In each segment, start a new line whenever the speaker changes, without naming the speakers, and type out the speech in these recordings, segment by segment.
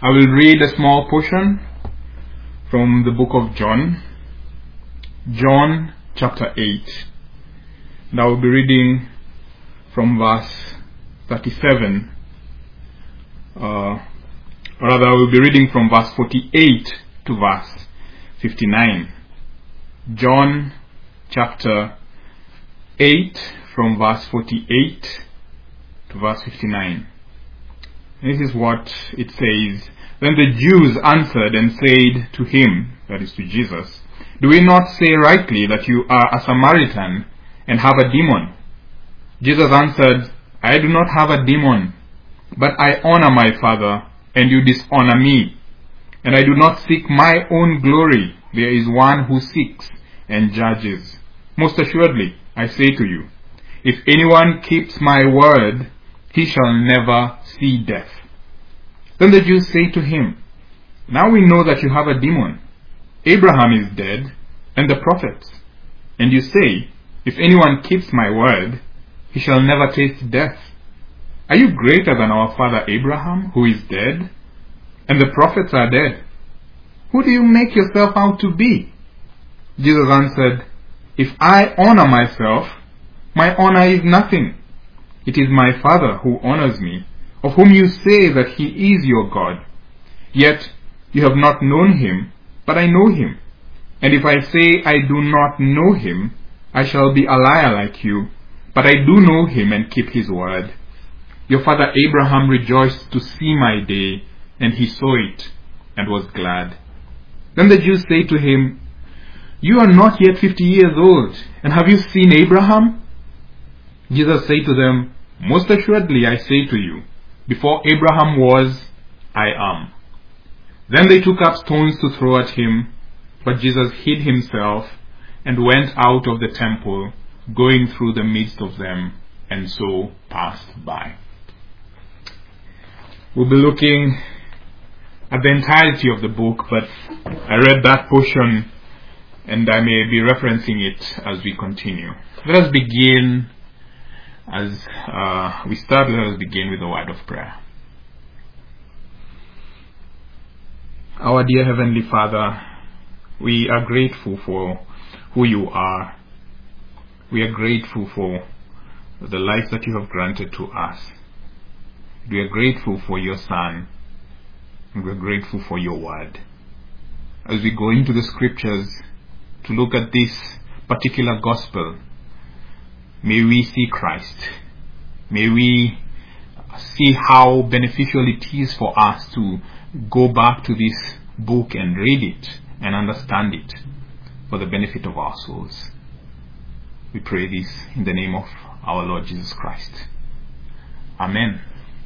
I will read a small portion from the book of John. John chapter 8. And I will be reading from verse 37. I will be reading from verse 48 to verse 59. John chapter 8 from verse 48 to verse 59. This is what it says. Then the Jews answered and said to him, that is to Jesus, "Do we not say rightly that you are a Samaritan and have a demon?" Jesus answered, "I do not have a demon, but I honor my Father, and you dishonor me. And I do not seek my own glory. There is one who seeks and judges. Most assuredly, I say to you, if anyone keeps my word, he shall never see death." Then the Jews say to him, "Now we know that you have a demon. Abraham is dead, and the prophets. And you say, if anyone keeps my word, he shall never taste death. Are you greater than our father Abraham, who is dead? And the prophets are dead. Who do you make yourself out to be?" Jesus answered, "If I honor myself, my honor is nothing. It is my Father who honors me, of whom you say that he is your God. Yet you have not known him, but I know him. And if I say I do not know him, I shall be a liar like you, but I do know him and keep his word. Your father Abraham rejoiced to see my day, and he saw it, and was glad." Then the Jews say to him, "You are not yet 50 years old, and have you seen Abraham?" Jesus said to them, "Most assuredly I say to you, before Abraham was, I am." Then they took up stones to throw at him, but Jesus hid himself and went out of the temple, going through the midst of them, and so passed by. We'll be looking at the entirety of the book, but I read that portion and I may be referencing it as we continue. Let us begin let us begin with a word of prayer. Our dear Heavenly Father, we are grateful for who you are. We are grateful for the life that you have granted to us. We are grateful for your Son, and we are grateful for your word. As we go into the scriptures to look at this particular gospel, may we see Christ. May we see how beneficial it is for us to go back to this book and read it and understand it for the benefit of our souls. We pray this in the name of our Lord Jesus Christ. Amen.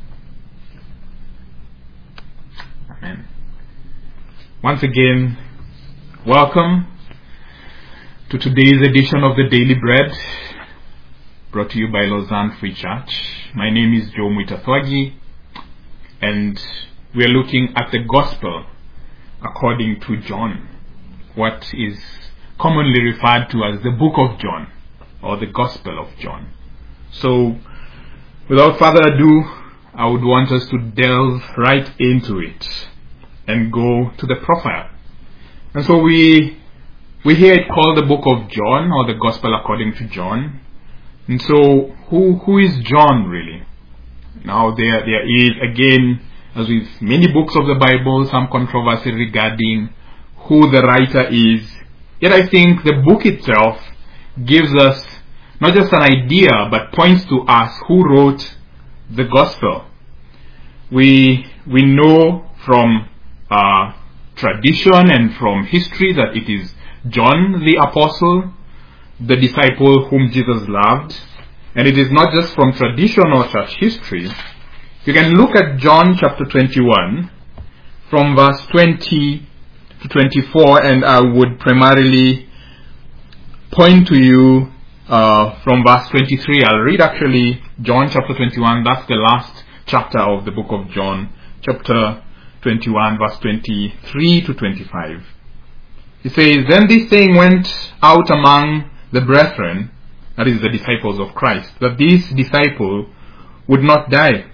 Amen. Once again, welcome to today's edition of the Daily Bread, brought to you by Lausanne Free Church. My name is Joe Muitathwagi, and we are looking at the Gospel according to John, what is commonly referred to as the Book of John, or the Gospel of John. So, without further ado, I would want us to delve right into it and go to the profile. And so we hear it called the Book of John, or the Gospel according to John. And so who is John really? Now there is, again, as with many books of the Bible, some controversy regarding who the writer is. Yet I think the book itself gives us not just an idea, but points to us who wrote the Gospel. We know from tradition and from history that it is John the Apostle, the disciple whom Jesus loved. And it is not just from tradition or church history. You can look at John chapter 21 from verse 20 to 24, and I would primarily point to you from verse 23. I'll read actually John chapter 21. That's the last chapter of the book of John, chapter 21, verse 23 to 25. It says, "Then this saying went out among the brethren," that is the disciples of Christ, "that this disciple would not die.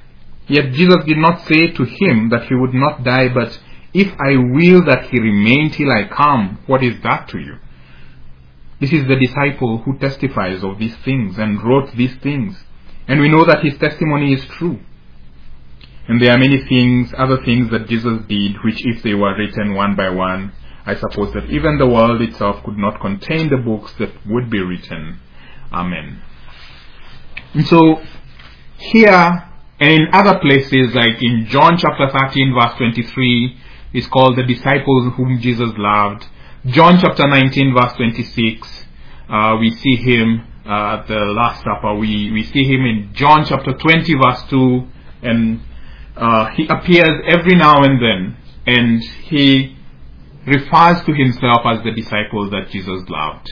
Yet Jesus did not say to him that he would not die, but if I will that he remain till I come, what is that to you? This is the disciple who testifies of these things and wrote these things. And we know that his testimony is true. And there are many things, other things that Jesus did, which if they were written one by one, I suppose that even the world itself could not contain the books that would be written. Amen. And so, here and in other places, like in John chapter 13 verse 23, is called the disciples whom Jesus loved. John chapter 19 verse 26, we see him at the Last Supper. We see him in John chapter 20 verse 2, and he appears every now and then, and he refers to himself as the disciple that Jesus loved.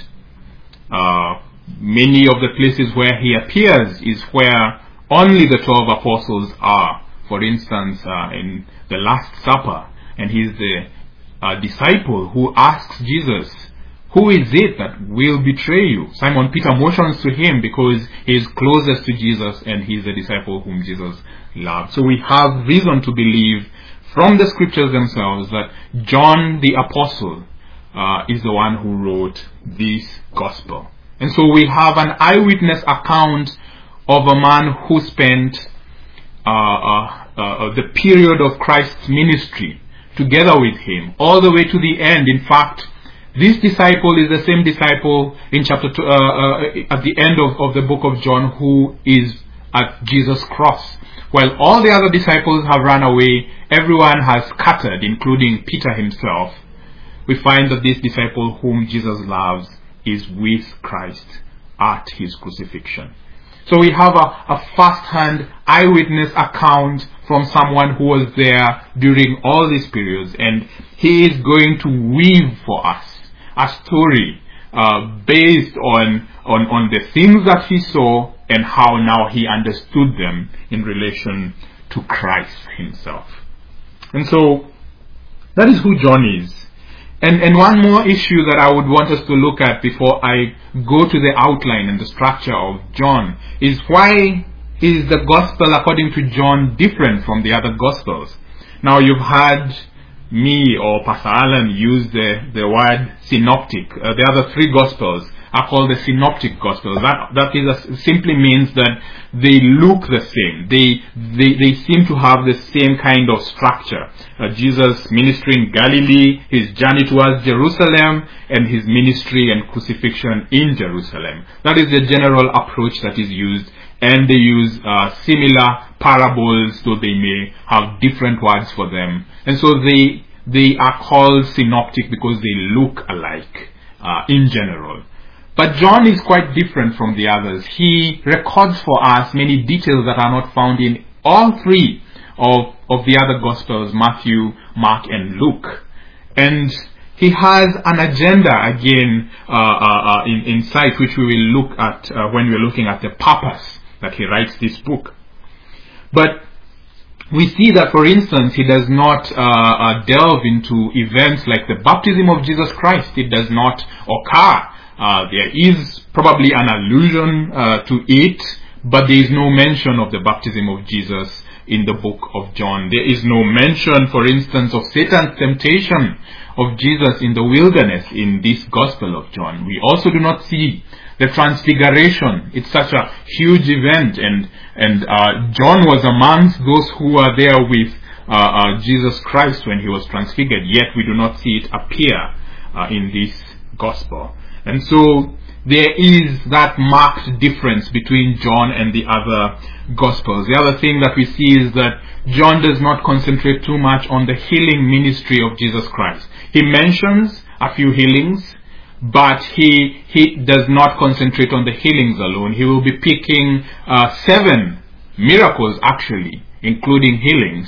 Many of the places where he appears is where only the 12 apostles are. For instance, in the Last Supper, and he's the disciple who asks Jesus, who is it that will betray you? Simon Peter motions to him because he is closest to Jesus and he is the disciple whom Jesus loved. So we have reason to believe from the scriptures themselves that John the apostle is the one who wrote this gospel. And so we have an eyewitness account of a man who spent the period of Christ's ministry together with him all the way to the end. In fact, this disciple is the same disciple in chapter 2, at the end of the book of John, who is at Jesus' cross. While all the other disciples have run away, everyone has scattered, including Peter himself. We find that this disciple whom Jesus loves is with Christ at his crucifixion. So we have a first-hand eyewitness account from someone who was there during all these periods, and he is going to weave for us a story based on the things that he saw and how now he understood them in relation to Christ himself. And so that is who John is. And one more issue that I would want us to look at before I go to the outline and the structure of John is, why is the gospel according to John different from the other gospels? Now, you've had me or Pastor Alan use the word synoptic. The other three gospels are called the synoptic gospels. That simply means that they look the same. They seem to have the same kind of structure. Jesus' ministry in Galilee, his journey towards Jerusalem, and his ministry and crucifixion in Jerusalem. That is the general approach that is used. And they use similar parables, so they may have different words for them. And so they are called synoptic because they look alike in general. But John is quite different from the others. He records for us many details that are not found in all three of the other Gospels, Matthew, Mark, and Luke. And he has an agenda again in sight, which we will look at when we're looking at the purpose that he writes this book. But we see that, for instance, he does not delve into events like the baptism of Jesus Christ. It does not occur. There is probably an allusion to it, but there is no mention of the baptism of Jesus in the book of John. There is no mention, for instance, of Satan's temptation of Jesus in the wilderness in this Gospel of John. We also do not see the transfiguration. It's such a huge event, and John was amongst those who were there with Jesus Christ when he was transfigured, yet we do not see it appear in this Gospel. And so there is that marked difference between John and the other Gospels. The other thing that we see is that John does not concentrate too much on the healing ministry of Jesus Christ. He mentions a few healings, but he does not concentrate on the healings alone. He will be picking 7 miracles, actually, including healings,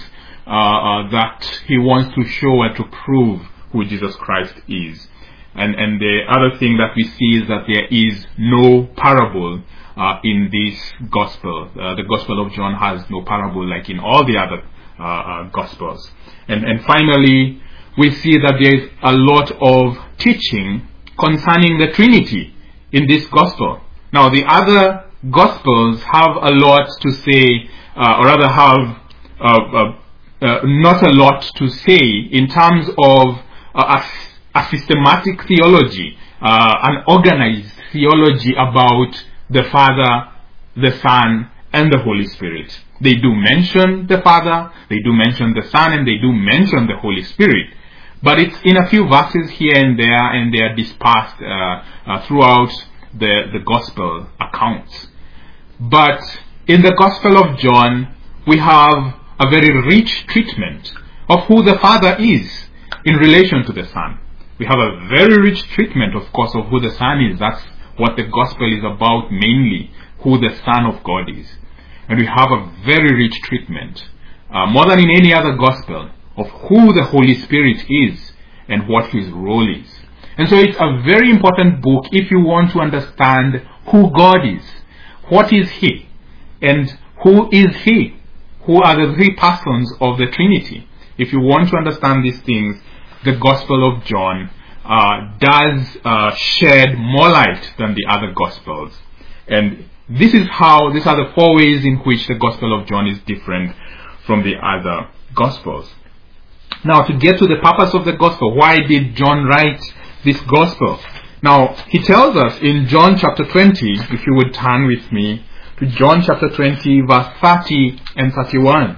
that he wants to show and to prove who Jesus Christ is. And the other thing that we see is that there is no parable in this gospel. The Gospel of John has no parable like in all the other Gospels. And finally, we see that there is a lot of teaching concerning the Trinity in this Gospel. Now, the other Gospels have a lot to say, or rather have not a lot to say in terms of a systematic theology, an organized theology about the Father, the Son, and the Holy Spirit. They do mention the Father, they do mention the Son, and they do mention the Holy Spirit. But it's in a few verses here and they are dispersed throughout the Gospel accounts. But in the Gospel of John, we have a very rich treatment of who the Father is in relation to the Son. We have a very rich treatment, of course, of who the Son is. That's what the Gospel is about mainly, who the Son of God is. And we have a very rich treatment, more than in any other Gospel, of who the Holy Spirit is and what His role is. And so it's a very important book if you want to understand who God is, what is He, and who is He, who are the three persons of the Trinity. If you want to understand these things, the Gospel of John does shed more light than the other Gospels. And these are the four ways in which the Gospel of John is different from the other Gospels. Now, to get to the purpose of the Gospel, why did John write this Gospel? Now, he tells us in John chapter 20, if you would turn with me to John chapter 20, verse 30 and 31.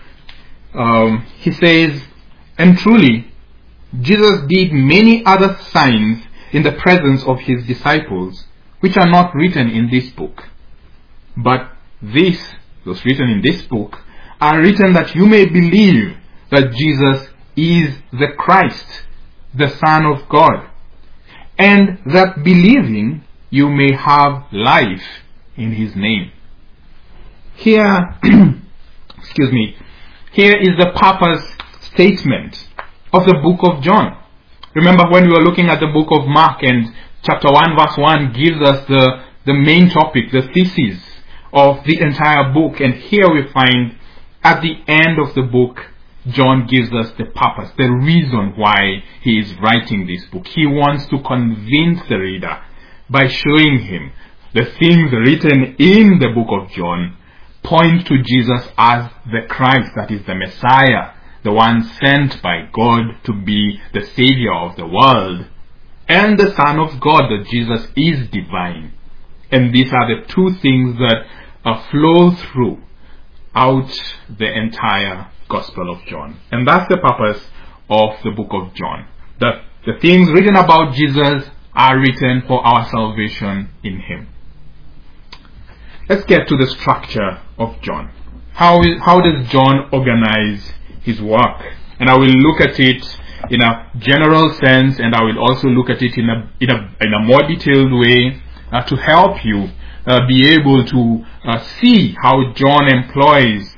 He says, "And truly, Jesus did many other signs in the presence of His disciples, which are not written in this book. But those written in this book, are written that you may believe that Jesus is the Christ, the Son of God, and that believing you may have life in His name." Here, here is the purpose statement of the book of John. Remember when we were looking at the book of Mark, and chapter 1 verse 1 gives us the main topic, the thesis of the entire book. And here we find at the end of the book, John gives us the purpose, the reason why he is writing this book. He wants to convince the reader by showing him the things written in the book of John point to Jesus as the Christ, that is the Messiah, the one sent by God to be the Savior of the world, and the Son of God, that Jesus is divine. And these are the two things that flow through out the entire Gospel of John. And that's the purpose of the book of John. That the things written about Jesus are written for our salvation in Him. Let's get to the structure of John. How does John organize his work? And I will look at it in a general sense, and I will also look at it in a more detailed way to help you be able to see how John employs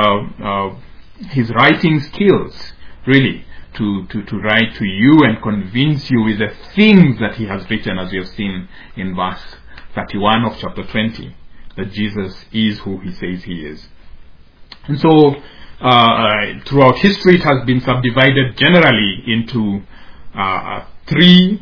his writing skills, really, to write to you and convince you with the things that he has written, as we have seen in verse 31 of chapter 20, that Jesus is who He says He is. And so, throughout history, it has been subdivided generally into four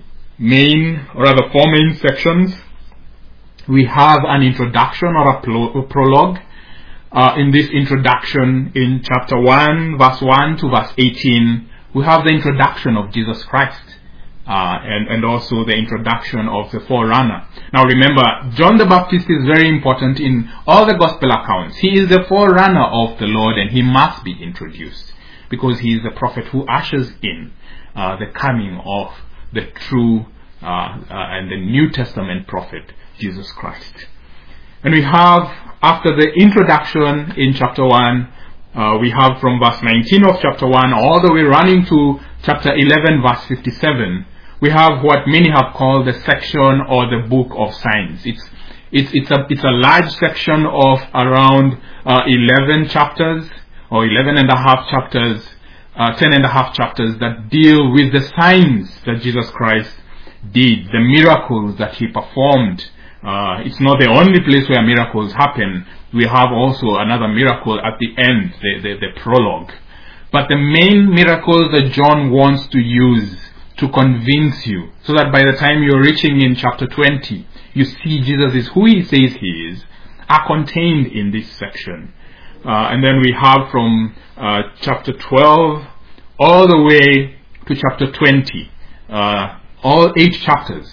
main sections. We have an introduction or a prologue. In this introduction, in chapter 1, verse 1 to verse 18, we have the introduction of Jesus Christ, and also the introduction of the forerunner. Now remember, John the Baptist is very important in all the gospel accounts. He is the forerunner of the Lord, and he must be introduced because he is the prophet who ushers in the coming of the true and the New Testament prophet, Jesus Christ. And we have, after the introduction in chapter 1, we have from verse 19 of chapter 1 all the way running to chapter 11 verse 57, we have what many have called the section or the book of signs. It's a large section of around 11 chapters or 11 and a half chapters, 10 and a half chapters that deal with the signs that Jesus Christ did, the miracles that He performed. It's not the only place where miracles happen. We have also another miracle at the end, the prologue. But the main miracles that John wants to use to convince you, so that by the time you're reaching in chapter 20, you see Jesus is who He says He is, are contained in this section. And then we have from chapter 12 all the way to chapter 20. All 8 chapters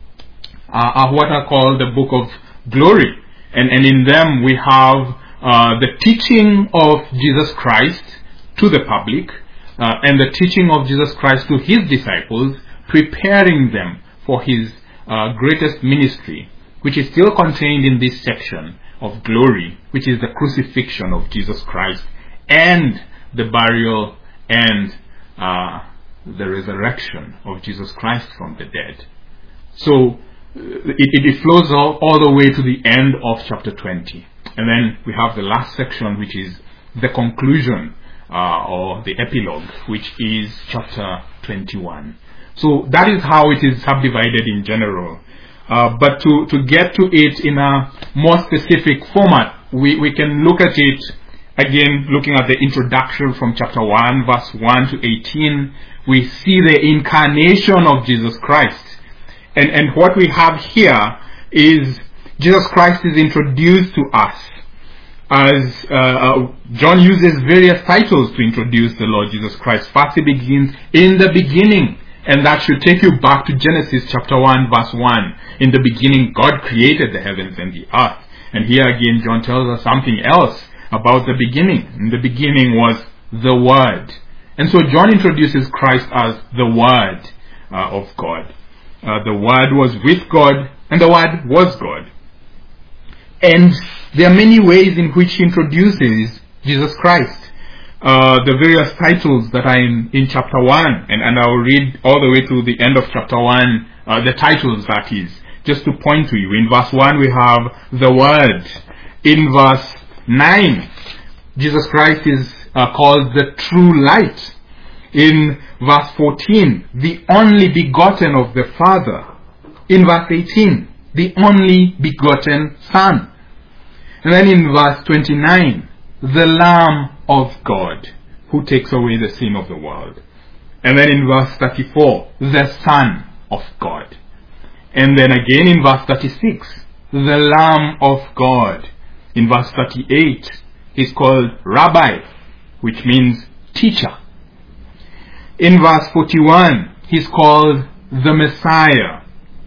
are what are called the book of glory. And in them we have the teaching of Jesus Christ to the public and the teaching of Jesus Christ to his disciples, preparing them for his greatest ministry, which is still contained in this section of glory, which is the crucifixion of Jesus Christ and the burial and the resurrection of Jesus Christ from the dead. So it flows all the way to the end of chapter 20. And then we have the last section, which is the conclusion or the epilogue, which is chapter 21. So that is how it is subdivided in general. But to get to it in a more specific format, we can look at it again, looking at the introduction from chapter 1, verse 1 to 18. We see the incarnation of Jesus Christ. And what we have here is Jesus Christ is introduced to us as John uses various titles to introduce the Lord Jesus Christ. First he begins, in the beginning. And that should take you back to Genesis chapter 1 verse 1. In the beginning God created the heavens and the earth. And here again John tells us something else about the beginning. In the beginning was the Word. And so John introduces Christ as the Word of God. The Word was with God and the Word was God. And there are many ways in which he introduces Jesus Christ. The various titles that are in chapter 1, and I'll read all the way to the end of chapter 1, the titles that is, just to point to you. In verse 1 we have the Word. In verse 9, Jesus Christ is called the true light. In verse 14, the only begotten of the Father. In verse 18, the only begotten Son. And then in verse 29, the Lamb of God, who takes away the sin of the world. And then in verse 34, the Son of God. And then again in verse 36, the Lamb of God. In verse 38, he's called Rabbi, which means teacher. In verse 41, he's called the Messiah,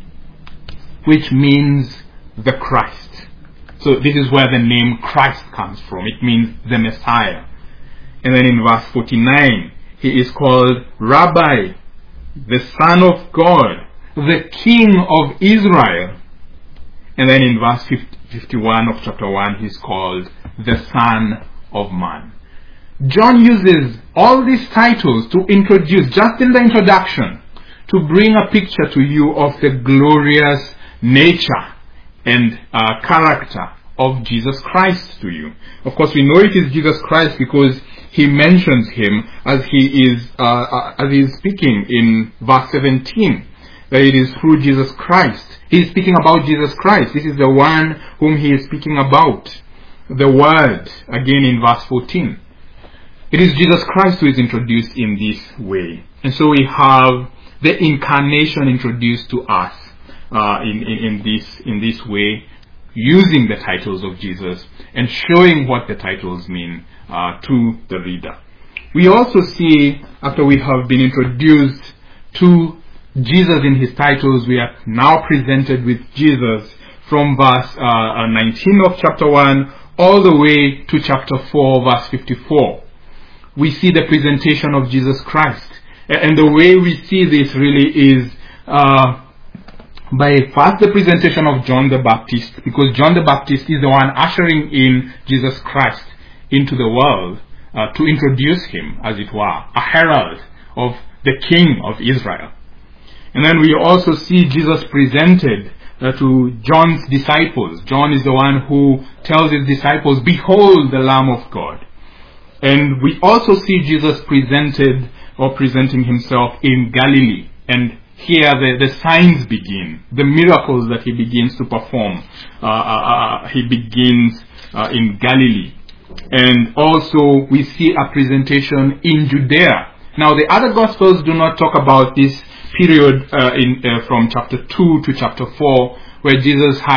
which means the Christ. So this is where the name Christ comes from. It means the Messiah. And then in verse 49, he is called Rabbi, the Son of God, the King of Israel. And then in verse 51 of chapter 1, he's called the Son of Man. John uses all these titles to introduce, just in the introduction, to bring a picture to you of the glorious nature and character of Jesus Christ to you. Of course, we know it is Jesus Christ because he mentions him as he is speaking in verse 17, that it is through Jesus Christ. He is speaking about Jesus Christ. This is the one whom he is speaking about. The Word, again in verse 14. It is Jesus Christ who is introduced in this way. And so we have the incarnation introduced to us in this way, using the titles of Jesus and showing what the titles mean to the reader. We also see, after we have been introduced to Jesus in his titles, we are now presented with Jesus from verse 19 of chapter 1 all the way to chapter 4 verse 54. We see the presentation of Jesus Christ. And the way we see this really is by first the presentation of John the Baptist, because John the Baptist is the one ushering in Jesus Christ into the world to introduce him, as it were, a herald of the King of Israel. And then we also see Jesus presented to John's disciples. John is the one who tells his disciples, "Behold the Lamb of God." And we also see Jesus presented or presenting himself in Galilee. And here the signs begin, the miracles that he begins to perform. He begins in Galilee. And also we see a presentation in Judea. Now the other Gospels do not talk about this period from chapter 2 to chapter 4, where Jesus had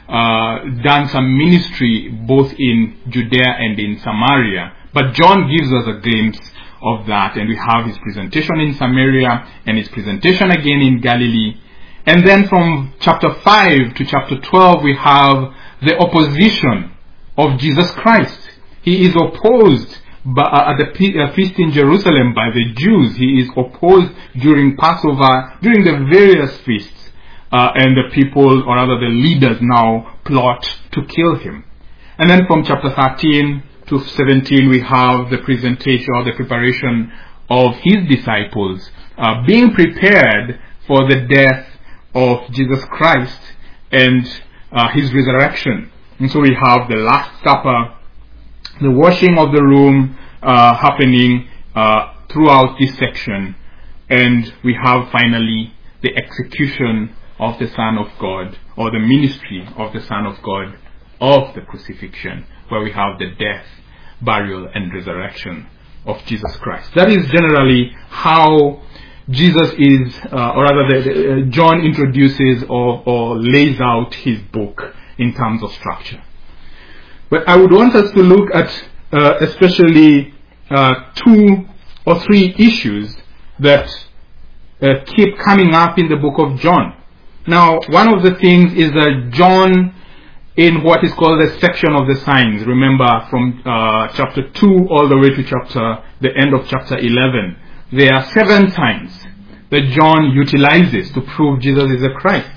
done some ministry both in Judea and in Samaria. But John gives us a glimpse of that, and we have his presentation in Samaria and his presentation again in Galilee. And then from chapter 5 to chapter 12, we have the opposition of Jesus Christ. He is opposed at the feast in Jerusalem by the Jews. He is opposed during Passover, during the various feasts, and the people, or rather the leaders, now plot to kill him. And then from chapter 13 to 17, we have the presentation or the preparation of his disciples being prepared for the death of Jesus Christ and his resurrection. And so we have the Last Supper, the washing of the room happening throughout this section, and we have finally the execution of the Son of God, or the ministry of the Son of God, of the crucifixion, where we have the death, burial, and resurrection of Jesus Christ. That is generally how Jesus is, or rather John introduces or lays out his book in terms of structure. But I would want us to look at especially 2 or 3 issues that keep coming up in the book of John. Now, one of the things is that John, in what is called the section of the signs, remember from chapter 2 all the way to the end of chapter 11, there are 7 signs that John utilizes to prove Jesus is the Christ.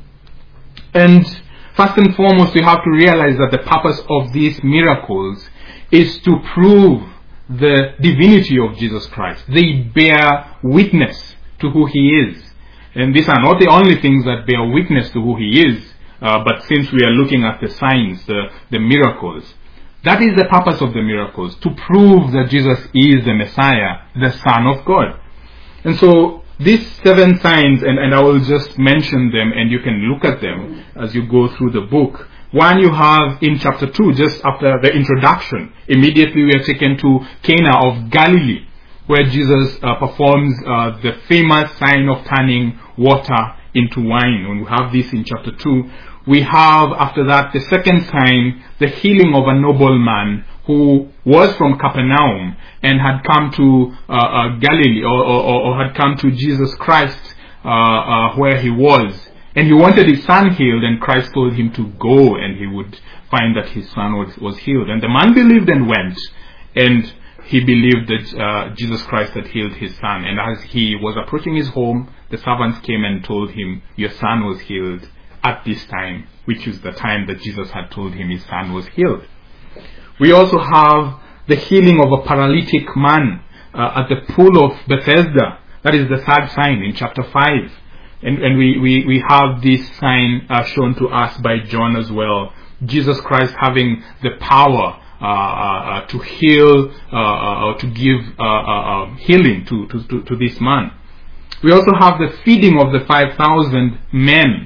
And first and foremost, we have to realize that the purpose of these miracles is to prove the divinity of Jesus Christ. They bear witness to who he is. And these are not the only things that bear witness to who he is, but since we are looking at the signs, the miracles, that is the purpose of the miracles, to prove that Jesus is the Messiah, the Son of God. And so these 7 signs, and I will just mention them, and you can look at them as you go through the book. One you have in chapter 2, just after the introduction. Immediately we are taken to Cana of Galilee, where Jesus performs the famous sign of turning water into wine. When we have this in chapter 2, we have after that the second sign, the healing of a nobleman who was from Capernaum and had come to Galilee, or had come to Jesus Christ where he was. And he wanted his son healed, and Christ told him to go and he would find that his son was healed. And the man believed and went, and he believed that Jesus Christ had healed his son. And as he was approaching his home, the servants came and told him, your son was healed at this time, which is the time that Jesus had told him his son was healed. We also have the healing of a paralytic man at the pool of Bethesda. That is the third sign in chapter 5. And we have this sign shown to us by John as well. Jesus Christ having the power to heal, or to give healing to this man. We also have the feeding of the 5,000 men.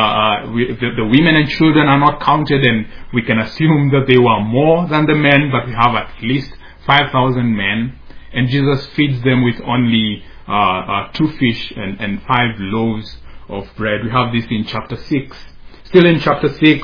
The women and children are not counted, and we can assume that they were more than the men, but we have at least 5,000 men, and Jesus feeds them with only 2 fish and 5 loaves of bread. We have this in chapter 6. Still in chapter 6,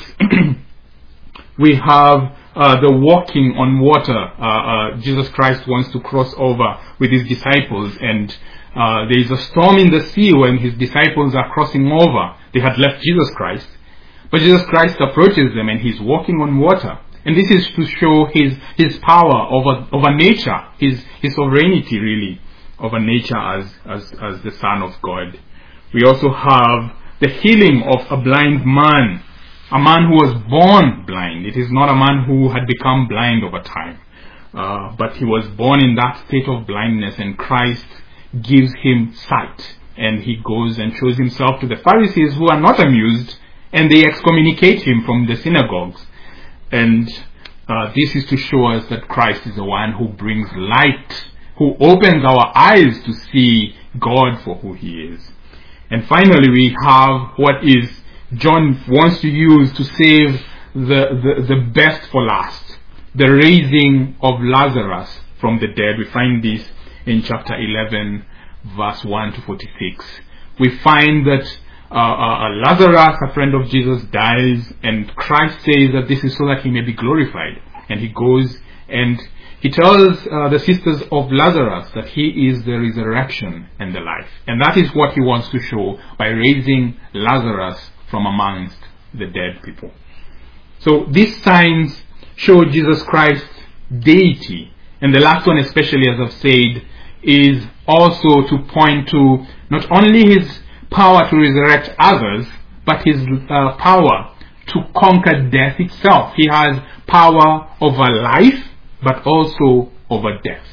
we have the walking on water. Jesus Christ wants to cross over with his disciples, and there is a storm in the sea when his disciples are crossing over. They had left Jesus Christ, but Jesus Christ approaches them and he's walking on water. And this is to show his power over nature, his sovereignty really over nature as the Son of God. We also have the healing of a blind man, a man who was born blind. It is not a man who had become blind over time, but he was born in that state of blindness, and Christ gives him sight. And he goes and shows himself to the Pharisees, who are not amused, and they excommunicate him from the synagogues. And this is to show us that Christ is the one who brings light, who opens our eyes to see God for who he is. And finally, we have what is John wants to use to save the best for last, the raising of Lazarus from the dead. We find this in chapter 11, verse 1 to 46. We find that Lazarus, a friend of Jesus, dies, and Christ says that this is so that he may be glorified. And he goes and he tells the sisters of Lazarus that he is the resurrection and the life. And that is what he wants to show by raising Lazarus from amongst the dead people. So these signs show Jesus Christ's deity. And the last one, especially as I've said, is also to point to not only his power to resurrect others, but his power to conquer death itself. He has power over life, but also over death.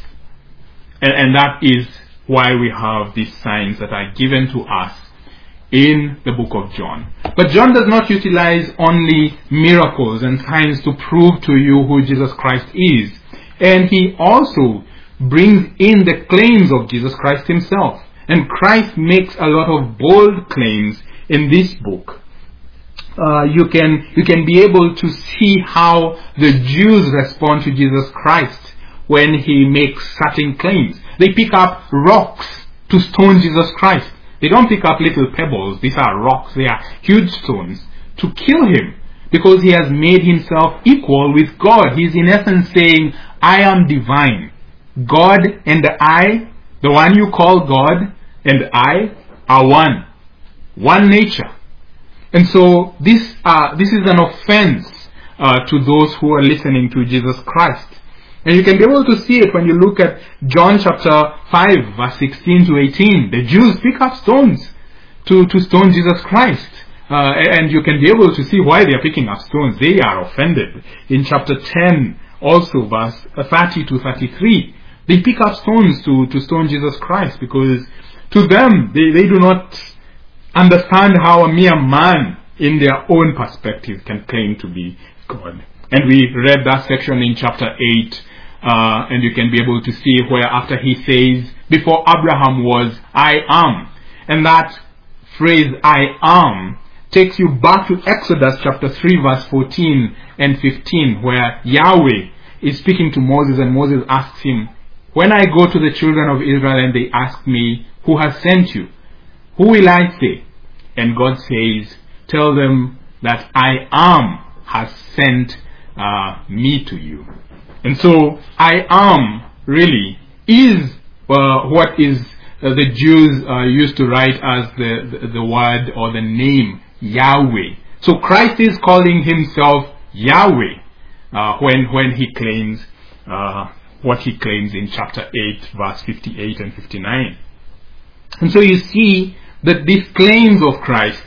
And that is why we have these signs that are given to us in the book of John. But John does not utilize only miracles and signs to prove to you who Jesus Christ is. And he also brings in the claims of Jesus Christ himself. And Christ makes a lot of bold claims in this book. You can be able to see how the Jews respond to Jesus Christ when he makes certain claims. They pick up rocks to stone Jesus Christ. They don't pick up little pebbles. These are rocks. They are huge stones to kill him, because he has made himself equal with God. He's in essence saying, I am divine. God and I, the one you call God, and I are one. One nature. And so this is an offense to those who are listening to Jesus Christ. And you can be able to see it when you look at John chapter 5, verse 16 to 18. The Jews pick up stones to stone Jesus Christ. And you can be able to see why they are picking up stones. They are offended. In chapter 10, also verse 30 to 33, they pick up stones to stone Jesus Christ, because to them, they do not understand how a mere man in their own perspective can claim to be God. And we read that section in chapter 8, and you can be able to see where after he says, before Abraham was, I am. And that phrase, I am, takes you back to Exodus chapter 3, verse 14 and 15, where Yahweh is speaking to Moses, and Moses asks him, when I go to the children of Israel and they ask me, who has sent you? Who will I say? And God says, tell them that I am has sent me to you. And so I am really is what is the Jews used to write as the word or the name Yahweh. So Christ is calling himself Yahweh when he claims what he claims in chapter 8, verse 58 and 59. And so you see that these claims of Christ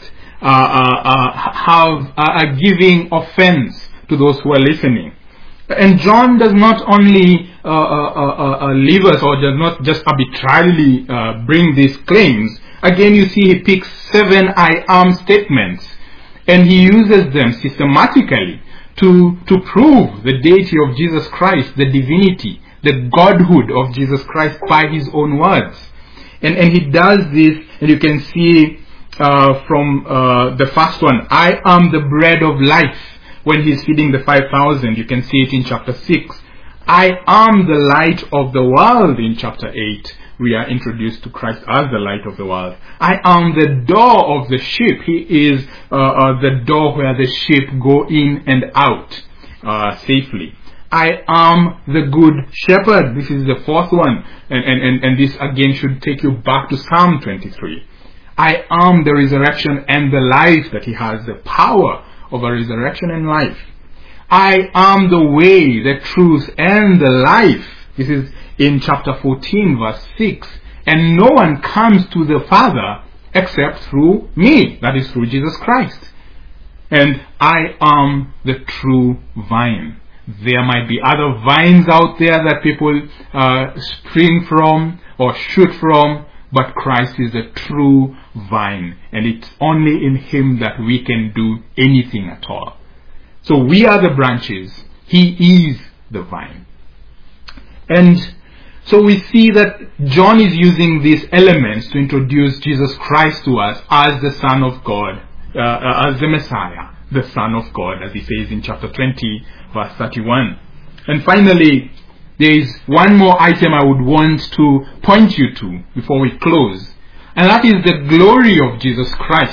are giving offense to those who are listening. And John does not only leave us, or does not just arbitrarily bring these claims. Again, you see he picks 7 I am statements, and he uses them systematically to prove the deity of Jesus Christ, the divinity, the godhood of Jesus Christ by his own words. And he does this, and you can see from the first one, I am the bread of life. When he's feeding the 5,000, you can see it in chapter 6. I am the light of the world in chapter 8. We are introduced to Christ as the light of the world. I am the door of the sheep. He is the door where the sheep go in and out safely. I am the good shepherd. This is the fourth one. And this again should take you back to Psalm 23. I am the resurrection and the life, that he has the power of a resurrection and life. I am the way, the truth, and the life. This is in chapter 14, verse 6. And no one comes to the Father except through me. That is through Jesus Christ. And I am the true vine. There might be other vines out there that people spring from or shoot from, but Christ is the true vine, and it's only in him that we can do anything at all. So we are the branches, he is the vine. And so we see that John is using these elements to introduce Jesus Christ to us as the Son of God, as the Messiah, the Son of God, as he says in chapter 20, verse 31. And finally, there is one more item I would want to point you to before we close. And that is the glory of Jesus Christ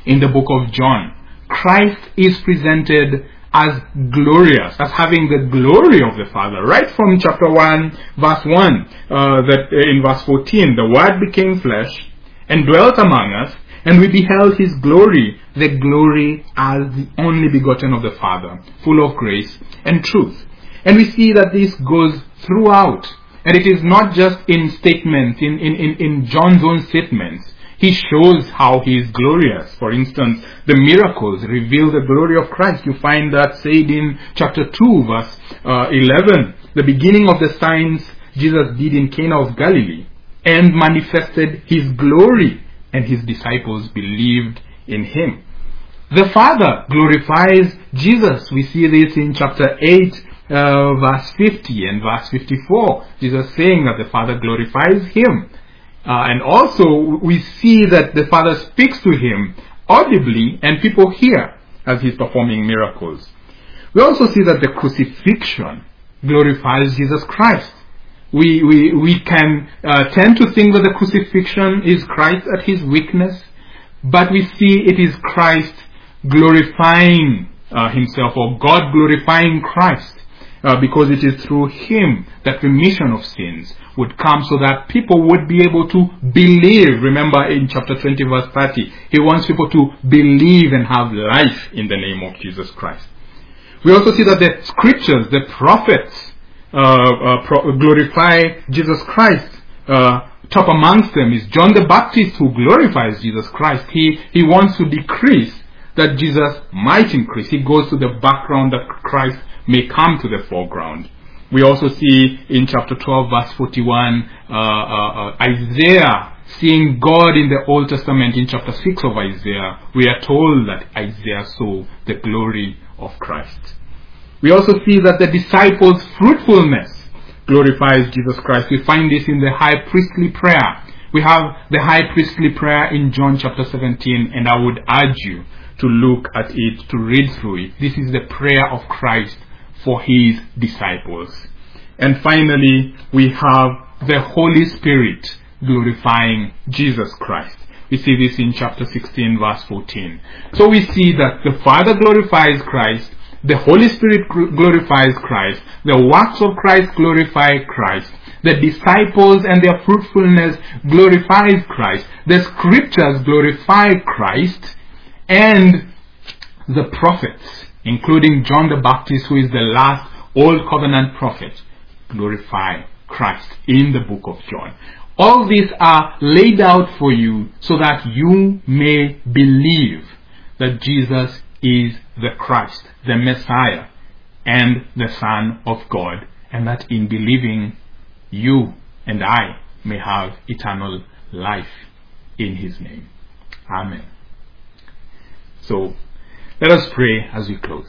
in the book of John, Christ is presented as glorious, as having the glory of the Father. Right from chapter 1, verse 1, in verse 14, the Word became flesh and dwelt among us, and we beheld his glory, the glory as the only begotten of the Father, full of grace and truth. And we see that this goes throughout. And it is not just in statements, in John's own statements. He shows how he is glorious. For instance, the miracles reveal the glory of Christ. You find that said in chapter 2, verse 11. The beginning of the signs Jesus did in Cana of Galilee and manifested his glory, and his disciples believed in him. The Father glorifies Jesus. We see this in chapter 8, verse 50 and verse 54. Jesus saying that the Father glorifies him. And also we see that the Father speaks to him audibly, and people hear as he's performing miracles. We also see that the crucifixion glorifies Jesus Christ. We can tend to think that the crucifixion is Christ at his weakness, but we see it is Christ glorifying himself, or God glorifying Christ, because it is through him that remission of sins would come, so that people would be able to believe. Remember in chapter 20 verse 30, he wants people to believe and have life in the name of Jesus Christ. We also see that the scriptures, the prophets, glorify Jesus Christ. Top amongst them is John the Baptist, who glorifies Jesus Christ. He wants to decrease that Jesus might increase. He goes to the background that Christ may come to the foreground. We also see in chapter 12 verse 41 Isaiah seeing God in the Old Testament. In chapter 6 of Isaiah, we are told that Isaiah saw the glory of Christ. We also see that the disciples' fruitfulness glorifies Jesus Christ. We find this in the high priestly prayer. We have the high priestly prayer in John chapter 17, and I would urge you to look at it, to read through it. This is the prayer of Christ for his disciples. And finally, we have the Holy Spirit glorifying Jesus Christ. We see this in chapter 16 verse 14. So we see that the Father glorifies Christ, the Holy Spirit glorifies Christ, the works of Christ glorify Christ, the disciples and their fruitfulness glorifies Christ, the scriptures glorify Christ, and the prophets, including John the Baptist, who is the last Old Covenant prophet, glorify Christ in the book of John. All these are laid out for you so that you may believe that Jesus is the Christ, the Messiah, and the Son of God, and that in believing, you and I may have eternal life in his name. Amen. So, let us pray as we close.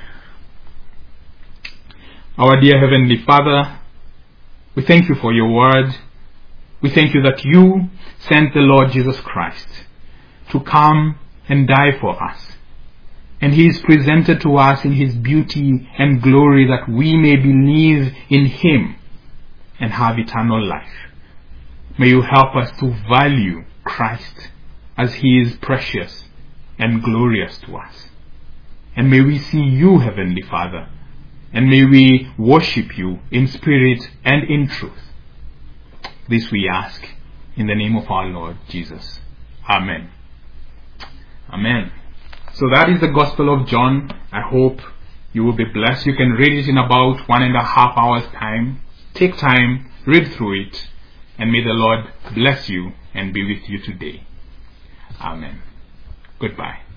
Our dear Heavenly Father, we thank you for your word. We thank you that you sent the Lord Jesus Christ to come and die for us. And he is presented to us in his beauty and glory, that we may believe in him and have eternal life. May you help us to value Christ as he is precious and glorious to us. And may we see you, Heavenly Father, and may we worship you in spirit and in truth. This we ask in the name of our Lord Jesus. Amen. Amen. So that is the Gospel of John. I hope you will be blessed. You can read it in about 1.5 hours time. Take time, read through it, and may the Lord bless you and be with you today. Amen. Goodbye.